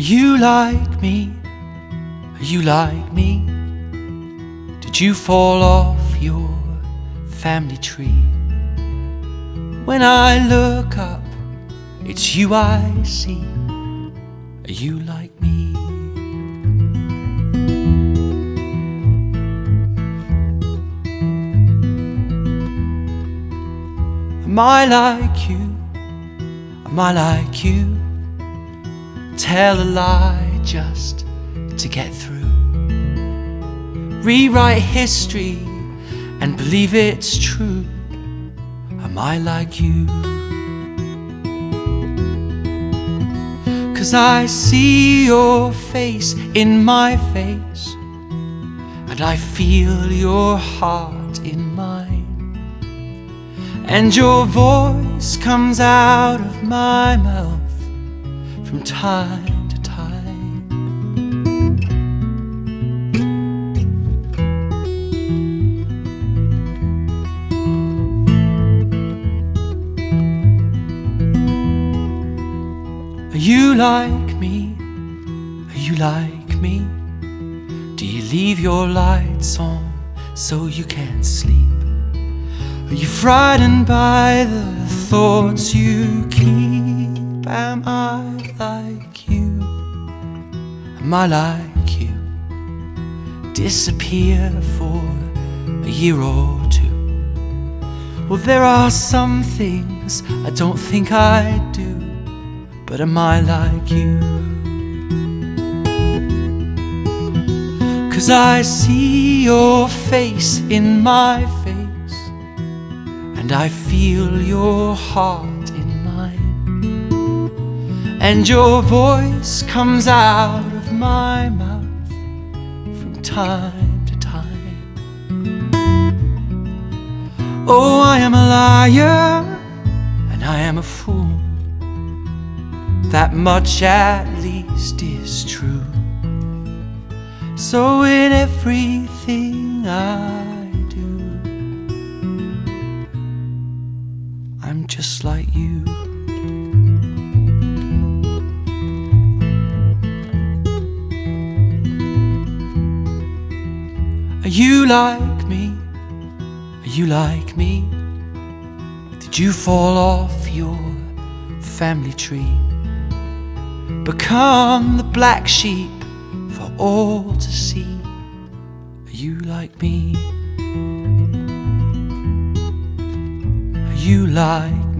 you like me? Are you like me? Did you fall off your family tree? When I look up, it's you I see. Are you like me? Am I like you? Am I like you? Tell a lie just to get through. Rewrite history and believe it's true. Am I like you? 'Cause I see your face in my face, and I feel your heart in mine, and your voice comes out of my mouth from time to time. Are you like me? Are you like me? Do you leave your lights on so you can't sleep? Are you frightened by the thoughts you keep? Am I like you? Am I like you? Disappear for a year or two. Well, there are some things I don't think I do, but am I like you? 'Cause I see your face in my face, and I feel your heart in mine, and your voice comes out of my mouth from time to time. Oh, I am a liar and I am a fool. That much at least is true. So in everything I do, I'm just like you. Are you like me? Are you like me? Did you fall off your family tree? Become the black sheep for all to see? Are you like me? Are you like